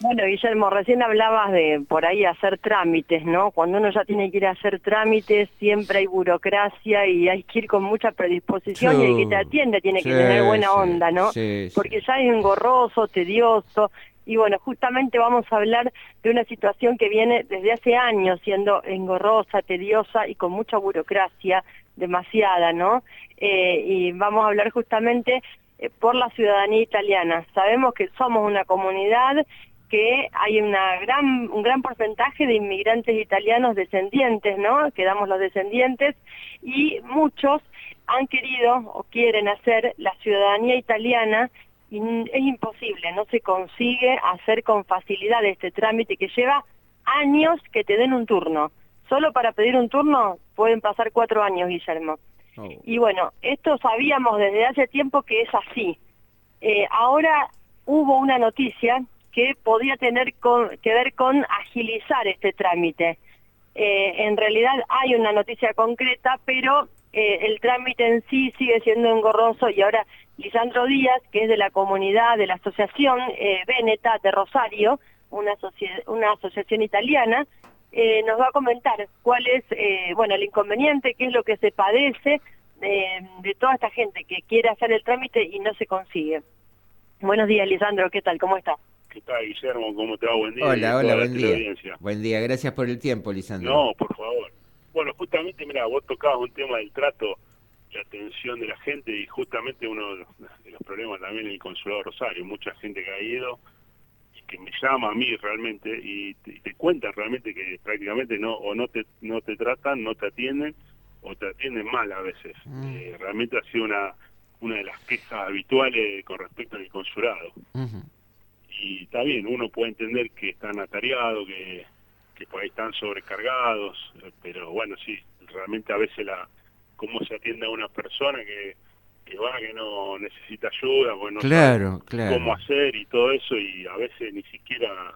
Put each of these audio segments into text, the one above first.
Bueno, Guillermo, recién hablabas de por ahí hacer trámites, ¿no? Cuando uno ya tiene que ir a hacer trámites, siempre hay burocracia y hay que ir con mucha predisposición y el que te Chu, atiende tiene sí, que tener buena sí, onda, ¿no? sí, sí. Porque ya es engorroso, tedioso y bueno, justamente vamos a hablar de una situación que viene desde hace años siendo engorrosa, tediosa y con mucha burocracia, demasiada, ¿no? Y vamos a hablar justamente por la ciudadanía italiana. Sabemos que somos una comunidad que hay un gran porcentaje de inmigrantes italianos descendientes, ¿no? Quedamos los descendientes, y muchos han querido o quieren hacer la ciudadanía italiana, y es imposible, no se consigue hacer con facilidad este trámite que lleva años que te den un turno. Solo para pedir un turno pueden pasar 4 años, Guillermo. Oh. Y bueno, esto sabíamos desde hace tiempo que es así. Ahora hubo una noticia que podía tener que ver con agilizar este trámite. En realidad hay una noticia concreta, pero el trámite en sí sigue siendo engorroso y ahora Lisandro Díaz, que es de la comunidad, de la asociación Veneta de Rosario, una asociación italiana, nos va a comentar cuál es bueno, el inconveniente, qué es lo que se padece de toda esta gente que quiere hacer el trámite y no se consigue. Buenos días, Lisandro, ¿qué tal? ¿Cómo está? ¿Qué tal, Guillermo? ¿Cómo te va? Buen día y a Hola, hola, toda la buen día. teleaudiencia. Buen día, gracias por el tiempo, Lisandro. No, por favor. Bueno, justamente, mira, vos tocabas un tema del trato, la atención de la gente y justamente uno de los problemas también en el Consulado de Rosario. Mucha gente que ha ido y que me llama a mí realmente y te cuentan realmente que prácticamente no te tratan, no te atienden o te atienden mal a veces. Realmente ha sido una de las quejas habituales con respecto al consulado. Ujú. Y está bien, uno puede entender que están atareados, que por ahí están sobrecargados, pero bueno, sí, realmente a veces cómo se atiende a una persona que no necesita ayuda, pues no sabe Claro, cómo claro. hacer y todo eso, y a veces ni siquiera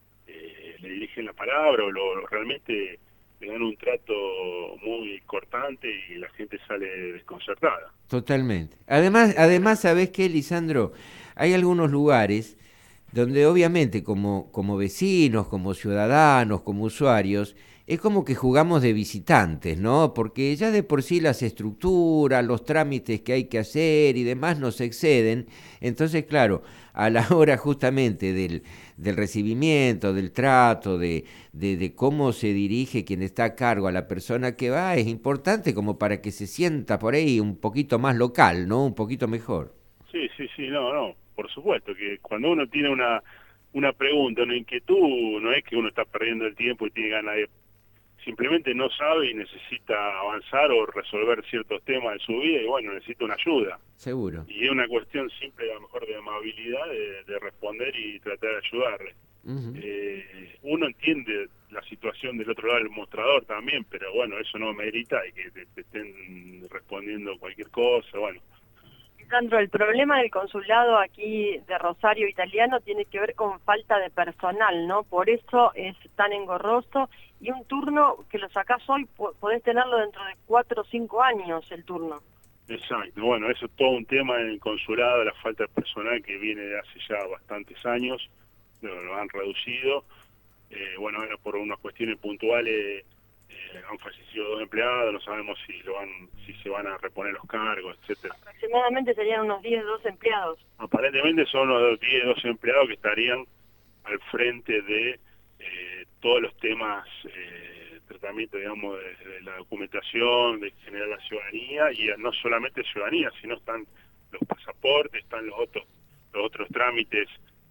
le dirigen la palabra o realmente le dan un trato muy cortante y la gente sale desconcertada. Totalmente. Además, ¿sabés qué, Lisandro? Hay algunos lugares donde obviamente como vecinos, como ciudadanos, como usuarios, es como que jugamos de visitantes, ¿no? Porque ya de por sí las estructuras, los trámites que hay que hacer y demás nos exceden. Entonces, claro, a la hora justamente del recibimiento, del trato, de cómo se dirige quien está a cargo a la persona que va, es importante como para que se sienta por ahí un poquito más local, ¿no? Un poquito mejor. Sí, sí, sí, no, por supuesto que cuando uno tiene una pregunta, una inquietud, no es que uno está perdiendo el tiempo y tiene ganas de, simplemente no sabe y necesita avanzar o resolver ciertos temas de su vida y bueno, necesita una ayuda. Seguro. Y es una cuestión simple, a lo mejor de amabilidad, de responder y tratar de ayudarle. Ujú. Uno entiende la situación del otro lado del mostrador también, pero bueno, eso no merita y que te estén respondiendo cualquier cosa, bueno. Sandro, el problema del consulado aquí de Rosario italiano tiene que ver con falta de personal, ¿no? Por eso es tan engorroso, y un turno que lo sacás hoy, podés tenerlo dentro de 4 o 5 años el turno. Exacto, bueno, eso es todo un tema en el consulado, la falta de personal que viene de hace ya bastantes años, lo han reducido, bueno, ahora por unas cuestiones puntuales han fallecido 2 empleados, no sabemos si se van a reponer los cargos, etcétera. Aproximadamente serían unos 10, 12 empleados. Aparentemente son los 10, 12 empleados que estarían al frente de todos los temas, tratamiento, digamos, de la documentación, de generar la ciudadanía, y no solamente ciudadanía, sino están los pasaportes, están los otros trámites,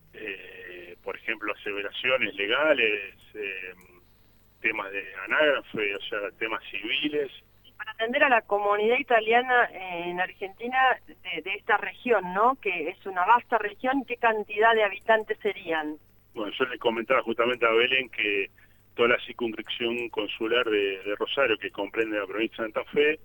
por ejemplo, aseveraciones legales, temas de anágrafe, o sea, temas civiles. Para atender a la comunidad italiana en Argentina de esta región, ¿no? Que es una vasta región, ¿qué cantidad de habitantes serían? Bueno, yo le comentaba justamente a Belén que toda la circunscripción consular de Rosario, que comprende la provincia de Santa Fe,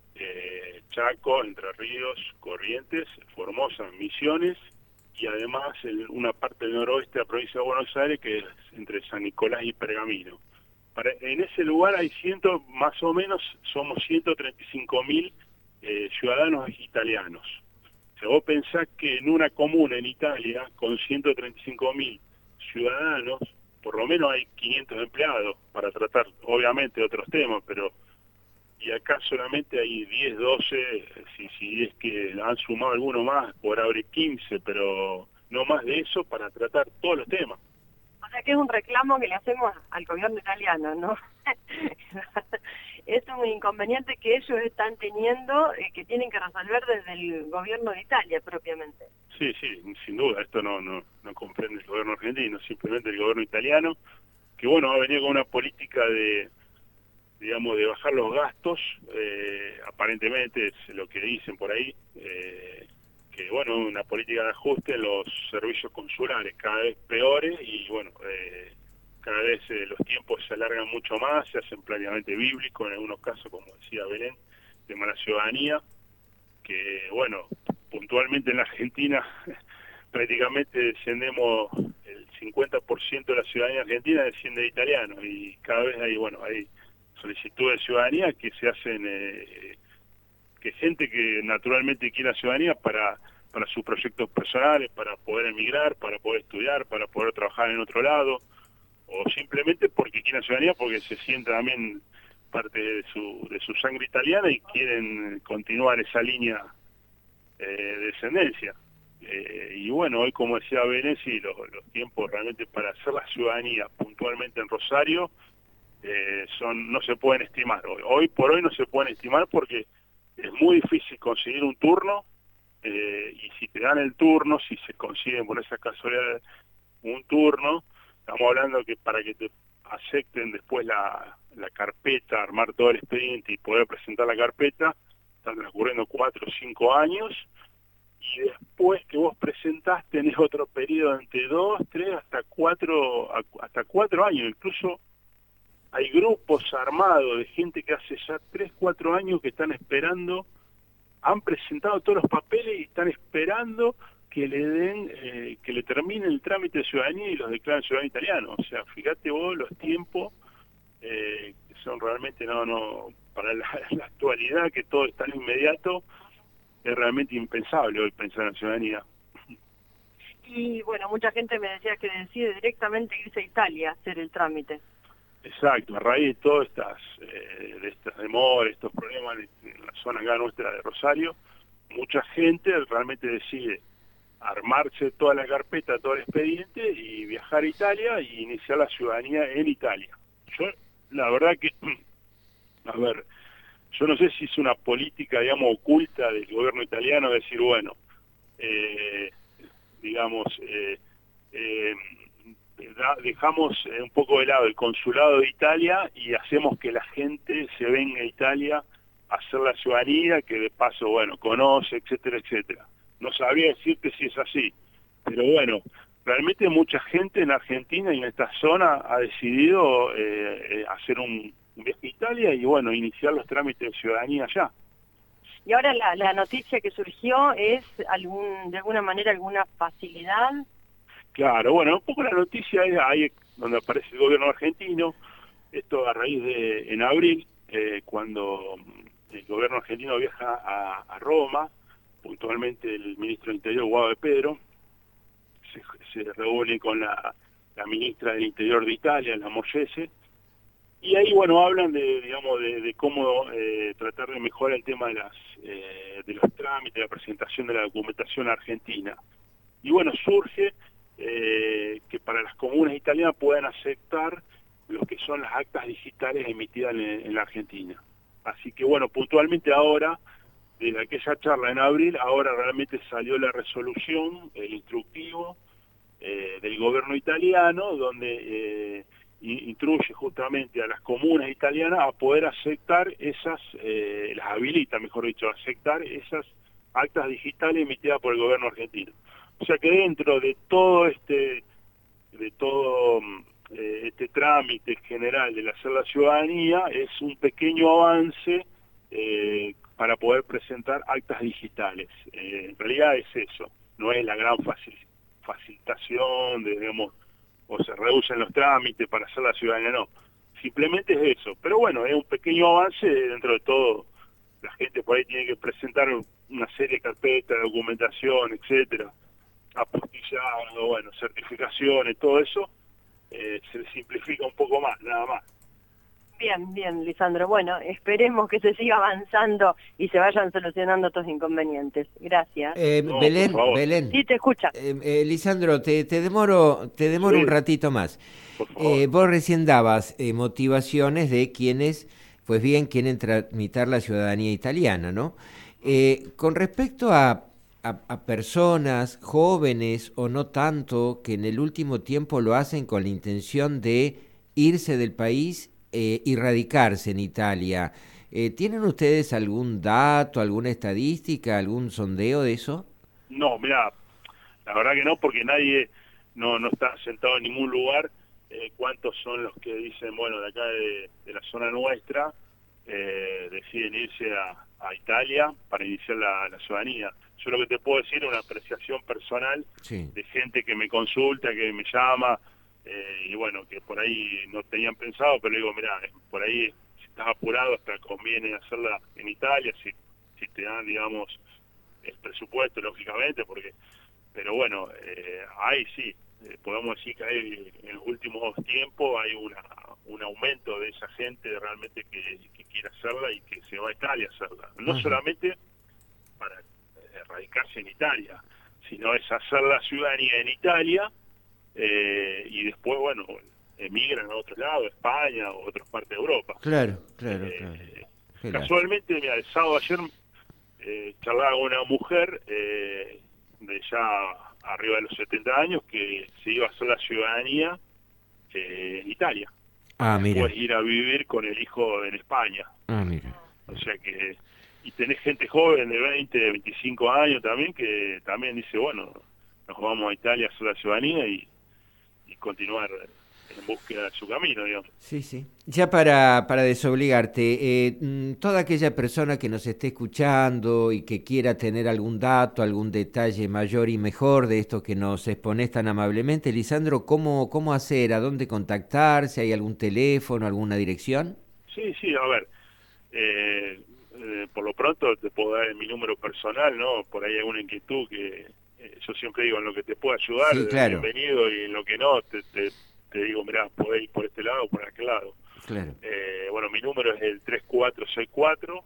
Chaco, Entre Ríos, Corrientes, Formosa, Misiones, y además una parte del noroeste de la provincia de Buenos Aires, que es entre San Nicolás y Pergamino. En ese lugar hay más o menos, somos 135.000 ciudadanos italianos. Si vos pensás que en una comuna en Italia, con 135.000 ciudadanos, por lo menos hay 500 empleados para tratar, obviamente, otros temas, pero y acá solamente hay 10, 12, si es que han sumado alguno más, por haber 15, pero no más de eso para tratar todos los temas. O sea que es un reclamo que le hacemos al gobierno italiano, ¿no? Es un inconveniente que ellos están teniendo, que tienen que resolver desde el gobierno de Italia propiamente. Sí, sin duda, esto no comprende el gobierno argentino, simplemente el gobierno italiano, que bueno, ha venido con una política de bajar los gastos, aparentemente es lo que dicen por ahí, que bueno, una política de ajuste en los servicios consulares cada vez peores y bueno, cada vez los tiempos se alargan mucho más, se hacen prácticamente bíblicos en algunos casos, como decía Belén, tema de la ciudadanía, que bueno, puntualmente en la Argentina prácticamente descendemos, el 50% de la ciudadanía argentina desciende de italianos y cada vez hay solicitudes de ciudadanía que se hacen, que gente que naturalmente quiere la ciudadanía para sus proyectos personales, para poder emigrar, para poder estudiar, para poder trabajar en otro lado, o simplemente porque quieren la ciudadanía, porque se siente también parte de su sangre italiana y quieren continuar esa línea de descendencia. Y bueno, hoy como decía Belén, sí, los tiempos realmente para hacer la ciudadanía puntualmente en Rosario no se pueden estimar. Hoy por hoy no se pueden estimar porque es muy difícil conseguir un turno, y si te dan el turno, si se consigue por esa casualidad un turno, estamos hablando que para que te acepten después la carpeta, armar todo el expediente y poder presentar la carpeta, están transcurriendo 4 o 5 años, y después que vos presentás tenés otro periodo entre 2, 3, hasta 4 años. Incluso hay grupos armados de gente que hace ya 3, 4 años que están esperando, han presentado todos los papeles y están esperando que le den, que le termine el trámite de ciudadanía y los declaren ciudadano italiano. O sea, fíjate vos los tiempos que son realmente para la actualidad, que todo es tan inmediato, es realmente impensable hoy pensar en la ciudadanía. Y bueno, mucha gente me decía que decide directamente irse a Italia a hacer el trámite. Exacto, a raíz de todas estas demoras, estos problemas en la zona acá nuestra de Rosario, mucha gente realmente decide armarse toda la carpeta, todo el expediente y viajar a Italia y iniciar la ciudadanía en Italia. Yo, la verdad que, a ver, yo no sé si es una política, digamos, oculta del gobierno italiano decir, bueno, dejamos un poco de lado el consulado de Italia y hacemos que la gente se venga a Italia a hacer la ciudadanía, que de paso, bueno, conoce, etcétera, etcétera. No sabría decirte si es así, pero bueno, realmente mucha gente en Argentina y en esta zona ha decidido hacer un viaje a Italia y bueno, iniciar los trámites de ciudadanía allá. Y ahora la noticia que surgió es de alguna manera alguna facilidad. Claro, bueno, un poco la noticia es ahí donde aparece el gobierno argentino, esto a raíz de, en abril, cuando el gobierno argentino viaja a Roma, puntualmente el ministro del Interior, Guado de Pedro, se reúne con la ministra del Interior de Italia, la Morgese, y ahí, bueno, hablan de cómo tratar de mejorar el tema de los trámites, la presentación de la documentación argentina. Y bueno, surge que para las comunas italianas puedan aceptar lo que son las actas digitales emitidas en la Argentina. Así que bueno, puntualmente ahora, de aquella charla en abril, ahora realmente salió la resolución, el instructivo del gobierno italiano, donde instruye justamente a las comunas italianas a poder aceptar las habilita, mejor dicho, a aceptar esas actas digitales emitidas por el gobierno argentino. O sea que dentro de todo este trámite general de hacer la ciudadanía es un pequeño avance para poder presentar actas digitales. En realidad es eso, no es la gran facilitación, digamos, o se reducen los trámites para hacer la ciudadanía, no. Simplemente es eso. Pero bueno, es un pequeño avance dentro de todo. La gente por ahí tiene que presentar una serie de carpetas, de documentación, etcétera. apostillado, bueno, certificaciones, todo eso, se le simplifica un poco más, nada más. Bien, bien, Lisandro. Bueno, esperemos que se siga avanzando y se vayan solucionando estos inconvenientes. Gracias. No, Belén, por favor, Belén. Sí, te escucha. Lisandro, te demoro sí, un ratito más. por favor. Vos recién dabas motivaciones de quienes, pues bien, quieren tramitar la ciudadanía italiana, ¿no? Con respecto a personas jóvenes o no tanto que en el último tiempo lo hacen con la intención de irse del país y radicarse en Italia, ¿tienen ustedes algún dato, alguna estadística, algún sondeo de eso? No, mira, la verdad que no, porque nadie no está sentado en ningún lugar. ¿Cuántos son los que dicen, bueno, de acá de la zona nuestra, deciden irse a Italia para iniciar la ciudadanía? Yo lo que te puedo decir es una apreciación personal Sí. de gente que me consulta, que me llama, y bueno, que por ahí no tenían pensado, pero digo, mira, por ahí si estás apurado hasta conviene hacerla en Italia, si te dan, digamos, el presupuesto, lógicamente, pero bueno, ahí sí, podemos decir que hay, en los últimos tiempos hay un aumento de esa gente realmente que quiere hacerla y que se va a Italia a hacerla. No Ajá. solamente para radicarse en Italia, sino es hacer la ciudadanía en Italia y después, bueno, emigran a otro lado, España o otras partes de Europa. Claro, claro, claro. Qué lástima. Casualmente, mira, el sábado ayer charlaba con una mujer de ya arriba de los 70 años que se iba a hacer la ciudadanía en Italia. Ah, mira. Después ir a vivir con el hijo en España. Ah, mira. O sea que, y tenés gente joven de 20, de 25 años también que también dice, bueno, nos vamos a Italia a hacer la ciudadanía y continuar en búsqueda de su camino, digamos. Sí, sí. Ya para desobligarte, toda aquella persona que nos esté escuchando y que quiera tener algún dato, algún detalle mayor y mejor de esto que nos exponés tan amablemente, Lisandro, ¿cómo hacer? ¿A dónde contactarse? ¿Hay algún teléfono, alguna dirección? Sí, a ver, por lo pronto te puedo dar mi número personal, ¿no? Por ahí hay alguna inquietud que yo siempre digo, en lo que te pueda ayudar, Sí, claro. bienvenido, y en lo que no, te digo, mirá, podés ir por este lado o por aquel lado. Claro. Bueno, mi número es el 3464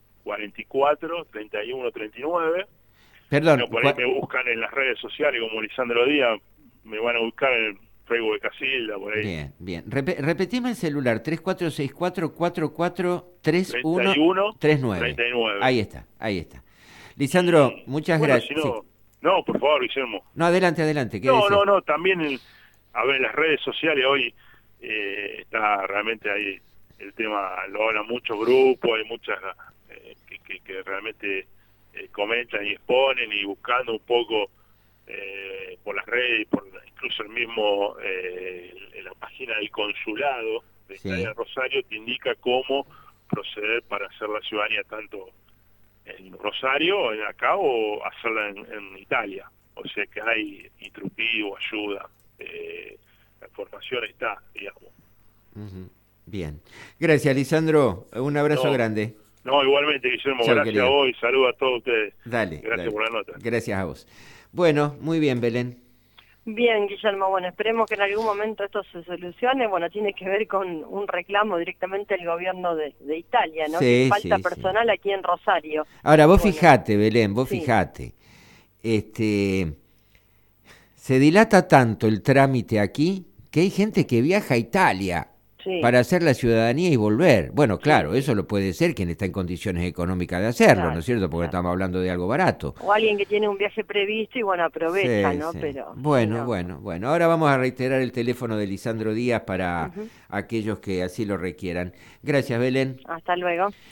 44 31 39. Perdón. Bueno, por ahí me buscan en las redes sociales como Lisandro Díaz, me van a buscar en el Facebook de Casilda, por ahí. Bien, bien. Repetime el celular, 3464-443139. 39. Ahí está. Lisandro, muchas Bueno, gracias. si no, no, por favor, Guillermo. No, adelante. ¿Qué decís? No, también, a ver, las redes sociales hoy está realmente ahí el tema, lo hablan muchos grupos, hay muchas que realmente comentan y exponen y buscando un poco por las redes, incluso el mismo, en la página del consulado de Italia Rosario te indica cómo proceder para hacer la ciudadanía tanto en Rosario, en acá, o hacerla en Italia. O sea que hay instructivo, ayuda, la información está, digamos. Bien. Gracias, Lisandro. Un abrazo grande. No, igualmente, Guillermo, Chau, gracias querido. a vos y saludos a todos ustedes. Dale. Gracias por la nota. Gracias a vos. Bueno, muy bien, Belén. Bien, Guillermo, bueno, esperemos que en algún momento esto se solucione. Bueno, tiene que ver con un reclamo directamente del gobierno de Italia, ¿no? Sí, Que falta sí, personal sí. aquí en Rosario. Ahora, vos Bueno, fijate, Belén, sí. fijate. Se dilata tanto el trámite aquí que hay gente que viaja a Italia Sí. para hacer la ciudadanía y volver. Bueno, claro, eso lo puede ser quien está en condiciones económicas de hacerlo, Claro, ¿no es cierto? Porque claro. estamos hablando de algo barato. O alguien que tiene un viaje previsto y bueno, aprovecha, Sí, ¿no? sí. Pero Bueno, sí, no. bueno. Ahora vamos a reiterar el teléfono de Lisandro Díaz para Ujú. aquellos que así lo requieran. Gracias, Belén. Hasta luego.